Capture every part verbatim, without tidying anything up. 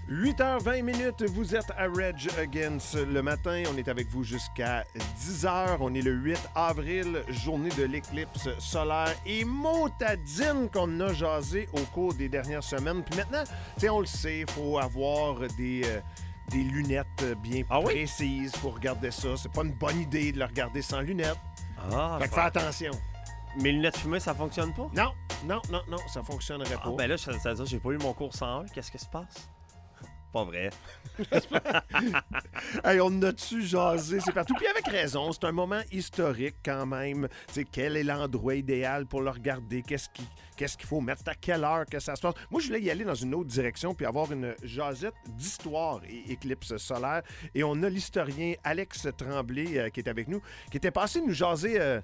huit heures vingt minutes, vous êtes à Reg Against le matin. On est avec vous jusqu'à dix heures. On est le huit avril, journée de l'éclipse solaire. Et motadine qu'on a jasé au cours des dernières semaines. Puis maintenant, tu sais, on le sait, il faut avoir des... Euh, des lunettes bien ah oui? précises pour regarder ça. C'est pas une bonne idée de le regarder sans lunettes. Ah, fait que fais attention. Mes lunettes fumées, ça fonctionne pas? Non, non, non, non, ça fonctionnerait ah, pas. Ben là, ça veut dire que j'ai pas eu mon cours cent un. Qu'est-ce qui se passe? Pas vrai. Hey, on a-tu jasé? C'est partout. Puis avec raison, c'est un moment historique quand même. T'sais, quel est l'endroit idéal pour le regarder? Qu'est-ce qui, qu'est-ce qu'il faut mettre? C'est à quelle heure que ça se passe? Moi, je voulais y aller dans une autre direction puis avoir une jasette d'histoire et éclipse solaire. Et on a l'historien Alex Tremblay euh, qui est avec nous, qui était passé nous jaser... Euh,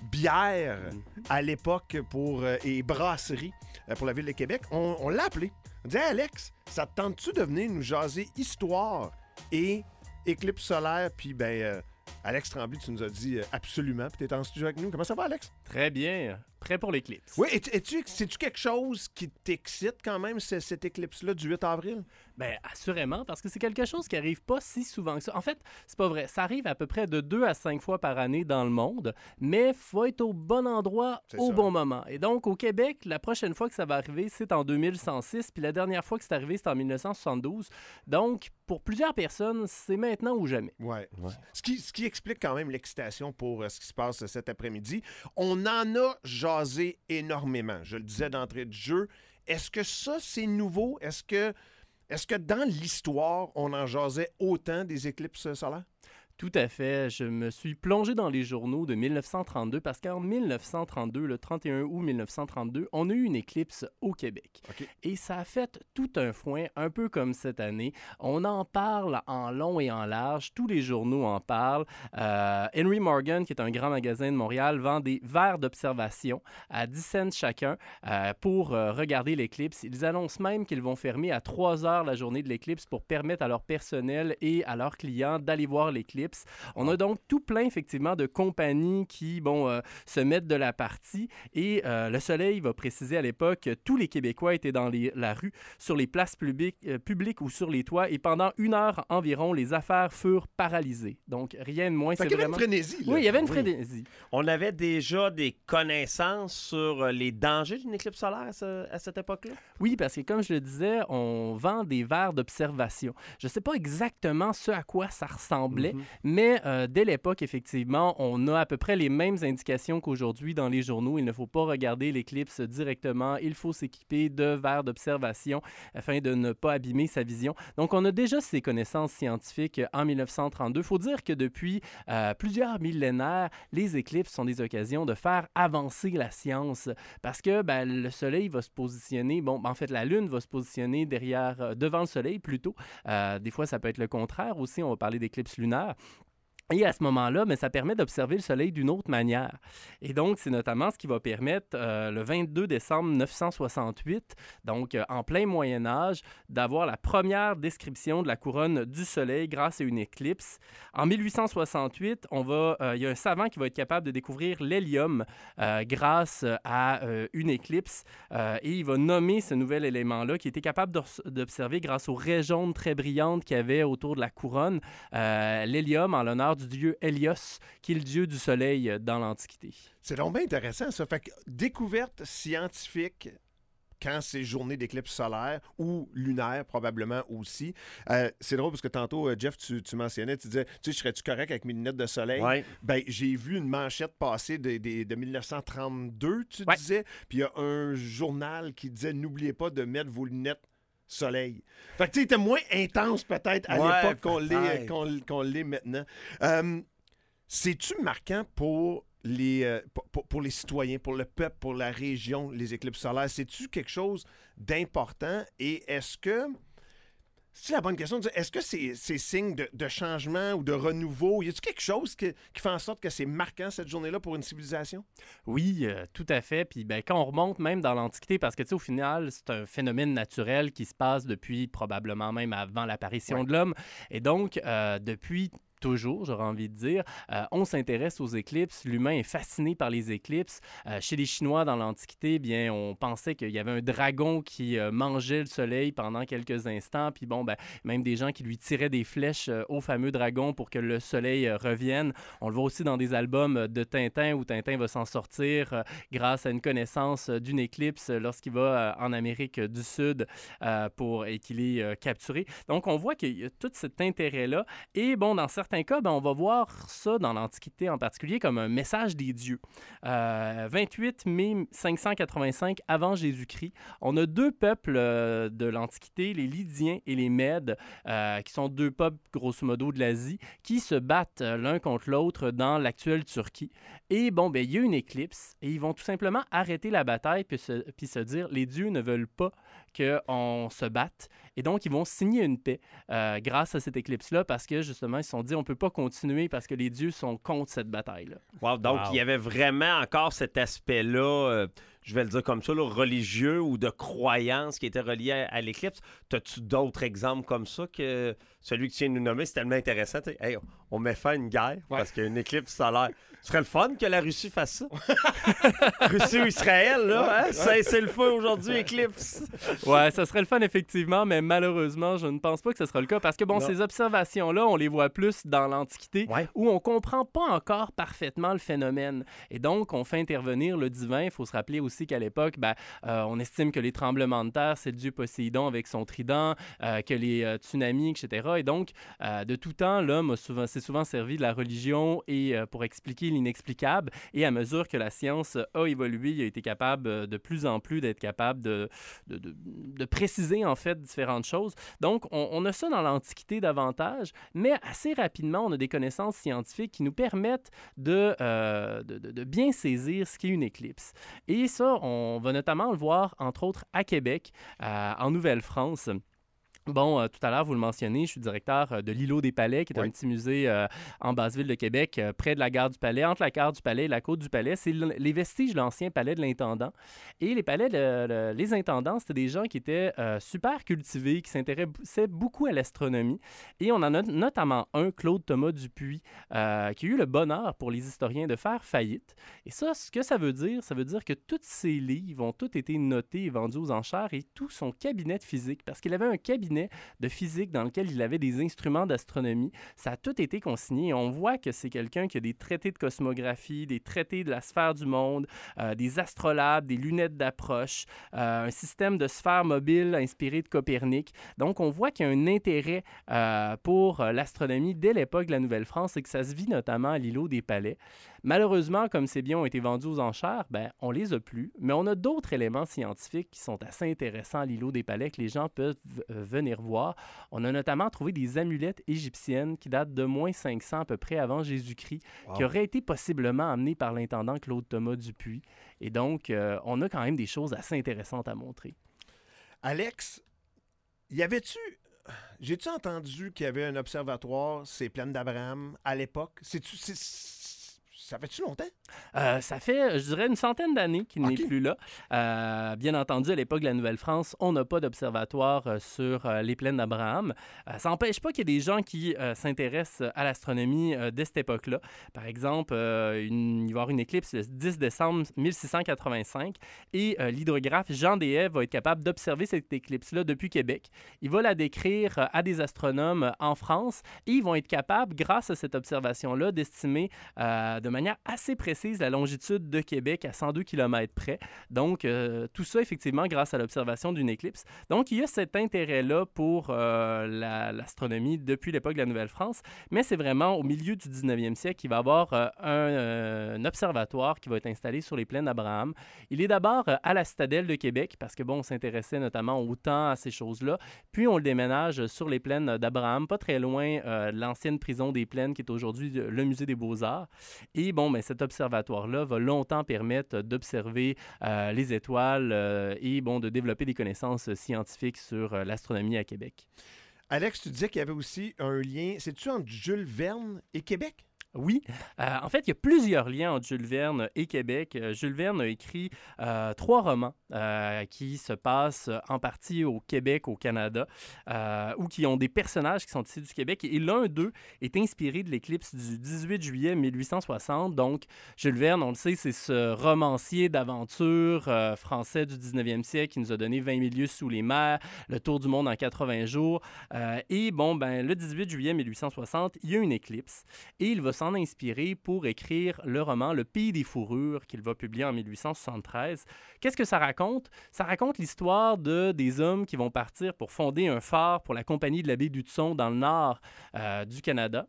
bière à l'époque pour euh, et brasserie euh, pour la Ville de Québec. On, on l'a appelé. On dit hey, Alex, ça te tente-tu de venir nous jaser histoire et éclipse solaire? Puis ben euh, Alex Tremblay, tu nous as dit euh, absolument. Puis t'es en studio avec nous. Comment ça va, Alex? Très bien. Prêt pour l'éclipse. Oui, et, et tu, c'est-tu quelque chose qui t'excite quand même, c- cette éclipse-là du huit avril? Bien, assurément, parce que c'est quelque chose qui arrive pas si souvent que ça. En fait, c'est pas vrai. Ça arrive à peu près de deux à cinq fois par année dans le monde, mais faut être au bon endroit c'est au ça. bon moment. Et donc, au Québec, la prochaine fois que ça va arriver, c'est en deux mille cent six, puis la dernière fois que c'est arrivé, c'est en mille neuf cent soixante-douze. Donc, pour plusieurs personnes, c'est maintenant ou jamais. Ouais. ouais. Ce, qui, ce qui explique quand même l'excitation pour euh, ce qui se passe cet après-midi. On en a jasé énormément. Je le disais d'entrée de jeu. Est-ce que ça, c'est nouveau? Est-ce que, est-ce que dans l'histoire, on en jasait autant des éclipses solaires? Tout à fait. Je me suis plongé dans les journaux de mille neuf cent trente-deux parce qu'en mille neuf cent trente-deux, le trente et un août mille neuf cent trente-deux, on a eu une éclipse au Québec. Okay. Et ça a fait tout un foin, un peu comme cette année. On en parle en long et en large. Tous les journaux en parlent. Euh, Henry Morgan, qui est un grand magasin de Montréal, vend des verres d'observation à dix cents chacun euh, pour euh, regarder l'éclipse. Ils annoncent même qu'ils vont fermer à trois heures la journée de l'éclipse pour permettre à leur personnel et à leurs clients d'aller voir l'éclipse. On a donc tout plein, effectivement, de compagnies qui, bon, euh, se mettent de la partie. Et euh, Le Soleil va préciser à l'époque que tous les Québécois étaient dans les, la rue, sur les places publiques, euh, publiques ou sur les toits. Et pendant une heure environ, les affaires furent paralysées. Donc, rien de moins. Fait c'est qu'il y avait vraiment... une frénésie. Là. Oui, il y avait une oui. frénésie. On avait déjà des connaissances sur les dangers d'une éclipse solaire à, ce, à cette époque-là? Oui, parce que comme je le disais, on vend des verres d'observation. Je ne sais pas exactement ce à quoi ça ressemblait, mm-hmm. Mais euh, dès l'époque, effectivement, on a à peu près les mêmes indications qu'aujourd'hui dans les journaux. Il ne faut pas regarder l'éclipse directement. Il faut s'équiper de verres d'observation afin de ne pas abîmer sa vision. Donc, on a déjà ces connaissances scientifiques en mille neuf cent trente-deux. Il faut dire que depuis euh, plusieurs millénaires, les éclipses sont des occasions de faire avancer la science parce que ben, le Soleil va se positionner, bon, en fait, la Lune va se positionner derrière, euh, devant le Soleil plutôt. Euh, des fois, ça peut être le contraire aussi. On va parler d'éclipses lunaires. Et à ce moment-là, mais ça permet d'observer le Soleil d'une autre manière. Et donc, c'est notamment ce qui va permettre, euh, le vingt-deux décembre neuf cent soixante-huit, donc euh, en plein Moyen-Âge, d'avoir la première description de la couronne du Soleil grâce à une éclipse. En mille huit cent soixante-huit, on va, euh, il y a un savant qui va être capable de découvrir l'hélium euh, grâce à euh, une éclipse. Euh, et il va nommer ce nouvel élément-là qui était capable d'observer grâce aux raies jaunes très brillantes qu'il y avait autour de la couronne. Euh, l'hélium, en l'honneur du dieu Hélios, qui est le dieu du soleil dans l'Antiquité. C'est donc bien intéressant, ça. Fait que découverte scientifique quand c'est journée d'éclipse solaire ou lunaire, probablement aussi. Euh, c'est drôle parce que tantôt, Jeff, tu, tu mentionnais, tu disais, tu sais, serais-tu correct avec mes lunettes de soleil? Ouais. Ben, j'ai vu une manchette passer de, de, de mille neuf cent trente-deux, tu ouais. disais, puis il y a un journal qui disait, n'oubliez pas de mettre vos lunettes soleil. Fait que tu sais, c'était moins intense peut-être à ouais, l'époque qu'on l'est, qu'on, qu'on l'est maintenant. Euh, c'est-tu marquant pour les, euh, pour, pour les citoyens, pour le peuple, pour la région, les éclipses solaires? C'est-tu quelque chose d'important? Et est-ce que... C'est la bonne question. Est-ce que c'est, c'est signe de, de changement ou de renouveau? Y a-t-il quelque chose qui, qui fait en sorte que c'est marquant cette journée-là pour une civilisation? Oui, euh, tout à fait. Puis ben, quand on remonte même dans l'Antiquité, parce que tu sais, au final, c'est un phénomène naturel qui se passe depuis probablement même avant l'apparition ouais. de l'homme. Et donc, euh, depuis toujours, j'aurais envie de dire. Euh, on s'intéresse aux éclipses. L'humain est fasciné par les éclipses. Euh, chez les Chinois, dans l'Antiquité, bien, on pensait qu'il y avait un dragon qui euh, mangeait le soleil pendant quelques instants. Puis bon, ben, même des gens qui lui tiraient des flèches euh, au fameux dragon pour que le soleil euh, revienne. On le voit aussi dans des albums de Tintin où Tintin va s'en sortir euh, grâce à une connaissance euh, d'une éclipse lorsqu'il va euh, en Amérique du Sud euh, pour, et qu'il est euh, capturé. Donc, on voit qu'il y a tout cet intérêt-là. Et bon, dans certains cas, ben, on va voir ça dans l'Antiquité en particulier comme un message des dieux. Euh, vingt-huit mai cinq cent quatre-vingt-cinq avant Jésus-Christ, on a deux peuples euh, de l'Antiquité, les Lydiens et les Mèdes, euh, qui sont deux peuples, grosso modo, de l'Asie, qui se battent euh, l'un contre l'autre dans l'actuelle Turquie. Et bon, ben, il y a une éclipse et ils vont tout simplement arrêter la bataille puis se, puis se dire les dieux ne veulent pas qu'on se batte. Et donc, ils vont signer une paix euh, grâce à cette éclipse-là parce que, justement, ils se sont dit on ne peut pas continuer parce que les dieux sont contre cette bataille-là. Wow, donc, Wow. il y avait vraiment encore cet aspect-là, euh, je vais le dire comme ça, là, religieux ou de croyance qui était relié à, à l'éclipse. As-tu d'autres exemples comme ça que celui que tu viens de nous nommer? C'est tellement intéressant. Hey, on met fin à une guerre ouais. parce qu'il y a une éclipse solaire. Ce serait le fun que la Russie fasse ça. Russie ou Israël, là, hein? C'est, c'est le feu aujourd'hui, éclipse. Ouais, ça serait le fun, effectivement, mais malheureusement, je ne pense pas que ce sera le cas parce que, bon, non. ces observations-là, on les voit plus dans l'Antiquité ouais. où on ne comprend pas encore parfaitement le phénomène. Et donc, on fait intervenir le divin. Il faut se rappeler aussi qu'à l'époque, ben, euh, on estime que les tremblements de terre, c'est le dieu Poséidon avec son trident, euh, que les euh, tsunamis, et cetera. Et donc, euh, de tout temps, l'homme a souvent, s'est souvent servi de la religion et, euh, pour expliquer l'inexplicable. Et à mesure que la science a évolué, il a été capable de plus en plus d'être capable de, de, de, de préciser, en fait, différentes choses. Donc, on, on a ça dans l'Antiquité davantage, mais assez rapidement, on a des connaissances scientifiques qui nous permettent de, euh, de, de, de bien saisir ce qu'est une éclipse. Et ça, on va notamment le voir, entre autres, à Québec, euh, en Nouvelle-France. Bon, euh, tout à l'heure, vous le mentionnez, je suis directeur euh, de l'Îlot des Palais, qui est oui. un petit musée euh, en Basse-Ville de Québec, euh, près de la gare du Palais, entre la gare du Palais et la côte du Palais. C'est l- les vestiges de l'ancien palais de l'intendant. Et les palais, de, de, les intendants, c'était des gens qui étaient euh, super cultivés, qui s'intéressaient beaucoup à l'astronomie. Et on en a notamment un, Claude Thomas Dupuis, euh, qui a eu le bonheur pour les historiens de faire faillite. Et ça, ce que ça veut dire, ça veut dire que tous ces livres ont tous été notés et vendus aux enchères et tout son cabinet de physique, parce qu'il avait un cabinet de physique dans lequel il avait des instruments d'astronomie. Ça a tout été consigné. On voit que c'est quelqu'un qui a des traités de cosmographie, des traités de la sphère du monde, euh, des astrolabes, des lunettes d'approche, euh, un système de sphère mobile inspiré de Copernic. Donc, on voit qu'il y a un intérêt euh, pour l'astronomie dès l'époque de la Nouvelle-France et que ça se vit notamment à l'îlot des Palais. Malheureusement, comme ces biens ont été vendus aux enchères, ben, on les a plus, mais on a d'autres éléments scientifiques qui sont assez intéressants à l'îlot des Palais que les gens peuvent euh, venir voir. On a notamment trouvé des amulettes égyptiennes qui datent de moins cinq cents à peu près avant Jésus-Christ, wow. qui auraient été possiblement amenées par l'intendant Claude Thomas Dupuis. Et donc, euh, on a quand même des choses assez intéressantes à montrer. Alex, y avait-tu... J'ai-tu entendu qu'il y avait un observatoire, ces plaines d'Abraham, à l'époque? C'est-tu... C'est... Ça fait-tu longtemps? Euh, ça fait, je dirais, une centaine d'années qu'il okay. n'est plus là. Euh, bien entendu, à l'époque de la Nouvelle-France, on n'a pas d'observatoire euh, sur euh, les plaines d'Abraham. Euh, ça n'empêche pas qu'il y ait des gens qui euh, s'intéressent à l'astronomie euh, dès cette époque-là. Par exemple, euh, une, il va y avoir une éclipse le dix décembre mille six cent quatre-vingt-cinq et euh, l'hydrographe Jean Deshaies va être capable d'observer cette éclipse-là depuis Québec. Il va la décrire euh, à des astronomes euh, en France et ils vont être capables, grâce à cette observation-là, d'estimer euh, de manière manière assez précise la longitude de Québec à cent deux kilomètres près. Donc, euh, tout ça, effectivement, grâce à l'observation d'une éclipse. Donc, il y a cet intérêt-là pour euh, la, l'astronomie depuis l'époque de la Nouvelle-France, mais c'est vraiment au milieu du dix-neuvième siècle qu'il va y avoir euh, un, euh, un observatoire qui va être installé sur les plaines d'Abraham. Il est d'abord euh, à la Citadelle de Québec, parce que, bon, on s'intéressait notamment au temps, à ces choses-là. Puis, on le déménage sur les plaines d'Abraham, pas très loin euh, de l'ancienne prison des Plaines, qui est aujourd'hui le Musée des Beaux-Arts. Et bon, ben, cet observatoire-là va longtemps permettre d'observer euh, les étoiles euh, et bon, de développer des connaissances scientifiques sur euh, l'astronomie à Québec. Alex, tu disais qu'il y avait aussi un lien, c'est-tu entre Jules Verne et Québec? Oui. Euh, en fait, il y a plusieurs liens entre Jules Verne et Québec. Euh, Jules Verne a écrit euh, trois romans euh, qui se passent en partie au Québec, au Canada, euh, ou qui ont des personnages qui sont ici du Québec. Et l'un d'eux est inspiré de l'éclipse du dix-huit juillet mille huit cent soixante. Donc, Jules Verne, on le sait, c'est ce romancier d'aventure euh, français du dix-neuvième siècle qui nous a donné vingt mille lieues sous les mers, le tour du monde en quatre-vingts jours. Euh, et bon, ben, le dix-huit juillet mille huit cent soixante, il y a une éclipse et il va s'en inspiré pour écrire le roman Le Pays des fourrures qu'il va publier en mille huit cent soixante-treize. Qu'est-ce que ça raconte? Ça raconte l'histoire de des hommes qui vont partir pour fonder un phare pour la compagnie de la baie d'Hudson dans le nord euh, du Canada.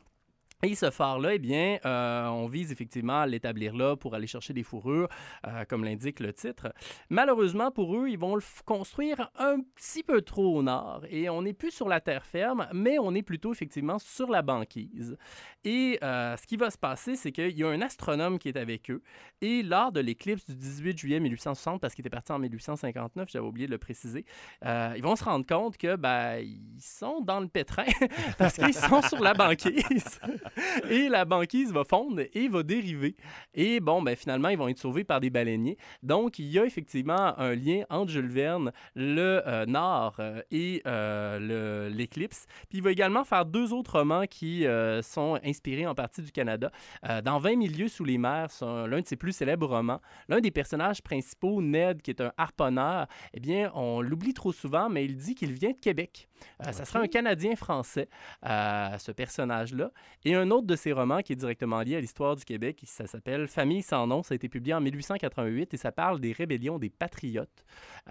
Et ce phare-là, eh bien, euh, on vise effectivement à l'établir là pour aller chercher des fourrures, euh, comme l'indique le titre. Malheureusement pour eux, ils vont le f- construire un petit peu trop au nord et on n'est plus sur la terre ferme, mais on est plutôt effectivement sur la banquise. Et euh, ce qui va se passer, c'est qu'il y a un astronome qui est avec eux et lors de l'éclipse du dix-huit juillet mille huit cent soixante, parce qu'il était parti en mille huit cent cinquante-neuf, j'avais oublié de le préciser, euh, ils vont se rendre compte que ben, ils sont dans le pétrin parce qu'ils sont sur la banquise. Et la banquise va fondre et va dériver. Et bon, ben finalement, ils vont être sauvés par des baleiniers. Donc, il y a effectivement un lien entre Jules Verne, le euh, Nord euh, et euh, le, l'éclipse. Puis il va également faire deux autres romans qui euh, sont inspirés en partie du Canada. Euh, dans vingt mille lieues sous les mers, c'est un- l'un de ses plus célèbres romans. L'un des personnages principaux, Ned, qui est un harponneur, eh bien, on l'oublie trop souvent, mais il dit qu'il vient de Québec. Euh, okay. Ça sera un Canadien-Français, euh, ce personnage-là. Et un autre de ses romans qui est directement lié à l'histoire du Québec, ça s'appelle Famille sans nom. Ça a été publié en mille huit cent quatre-vingt-huit et ça parle des rébellions des patriotes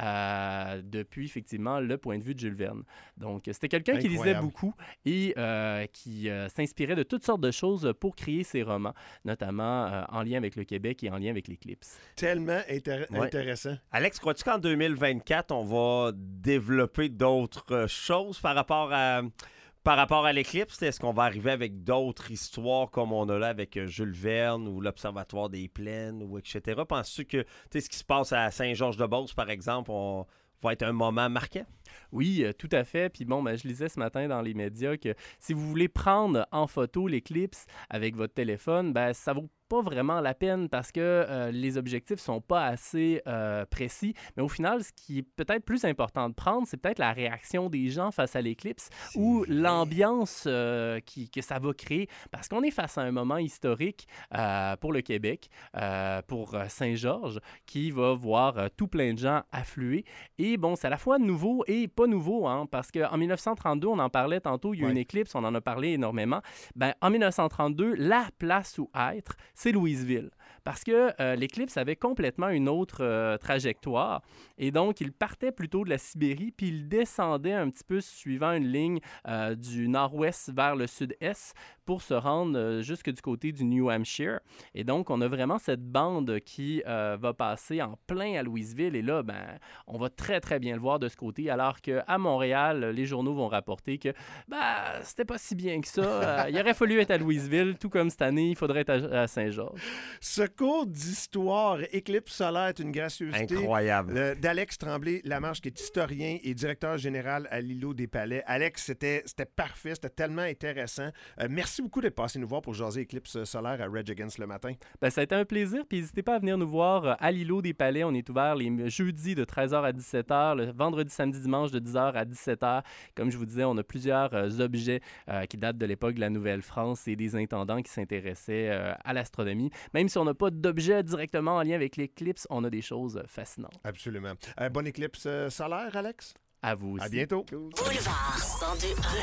euh, depuis effectivement le point de vue de Jules Verne. Donc, c'était quelqu'un Incroyable. qui lisait beaucoup et euh, qui euh, s'inspirait de toutes sortes de choses pour créer ses romans, notamment euh, en lien avec le Québec et en lien avec l'éclipse. Tellement intér- ouais. intéressant. Alex, crois-tu qu'en deux mille vingt-quatre, on va développer d'autres choses par rapport à... Par rapport à l'éclipse, est-ce qu'on va arriver avec d'autres histoires comme on a là avec Jules Verne ou l'Observatoire des Plaines ou et cetera? Penses-tu que ce qui se passe à Saint-Georges-de-Beauce, par exemple, on... va être un moment marquant? Oui, euh, tout à fait. Puis bon, ben, je lisais ce matin dans les médias que si vous voulez prendre en photo l'éclipse avec votre téléphone, ben, ça vaut pas vraiment la peine parce que euh, les objectifs sont pas assez euh, précis. Mais au final, ce qui est peut-être plus important de prendre, c'est peut-être la réaction des gens face à l'éclipse c'est ou vrai. l'ambiance euh, qui, que ça va créer. Parce qu'on est face à un moment historique euh, pour le Québec, euh, pour Saint-Georges, qui va voir euh, tout plein de gens affluer. Et bon, c'est à la fois nouveau et pas nouveau, hein, parce qu'en mille neuf cent trente-deux, on en parlait tantôt, il y a eu ouais. une éclipse, on en a parlé énormément. Ben, en mille neuf cent trente-deux, la place où être, c'est Louisville. Parce que euh, l'éclipse avait complètement une autre euh, trajectoire. Et donc, il partait plutôt de la Sibérie, puis il descendait un petit peu suivant une ligne euh, du nord-ouest vers le sud-est pour se rendre euh, jusque du côté du New Hampshire. Et donc, on a vraiment cette bande qui euh, va passer en plein à Louisville. Et là, ben, on va très, très bien le voir de ce côté. Alors qu'à Montréal, les journaux vont rapporter que ben, c'était pas si bien que ça. Euh, il aurait fallu être à Louisville, tout comme cette année, il faudrait être à, à Saint-Georges. Ce cours d'histoire éclipse solaire est une gracieuseté incroyable euh, d'Alex Tremblay-Lamarche, qui est historien et directeur général à l'Îlot des Palais. Alex, c'était, c'était parfait, c'était tellement intéressant. Euh, merci beaucoup d'être passé nous voir pour jaser éclipse solaire à Rage Against le matin. Ben, ça a été un plaisir, puis n'hésitez pas à venir nous voir à l'Îlot des Palais. On est ouvert les jeudis de treize heures à dix-sept heures, le vendredi, samedi, dimanche de dix heures à dix-sept heures. Comme je vous disais, on a plusieurs euh, objets euh, qui datent de l'époque de la Nouvelle-France et des intendants qui s'intéressaient euh, à l'astronomie. Même si on n'a pas d'objet directement en lien avec l'éclipse, on a des choses fascinantes. Absolument. Euh, bonne éclipse euh, solaire, Alex. À vous aussi. À bientôt. Boulevard cent deux.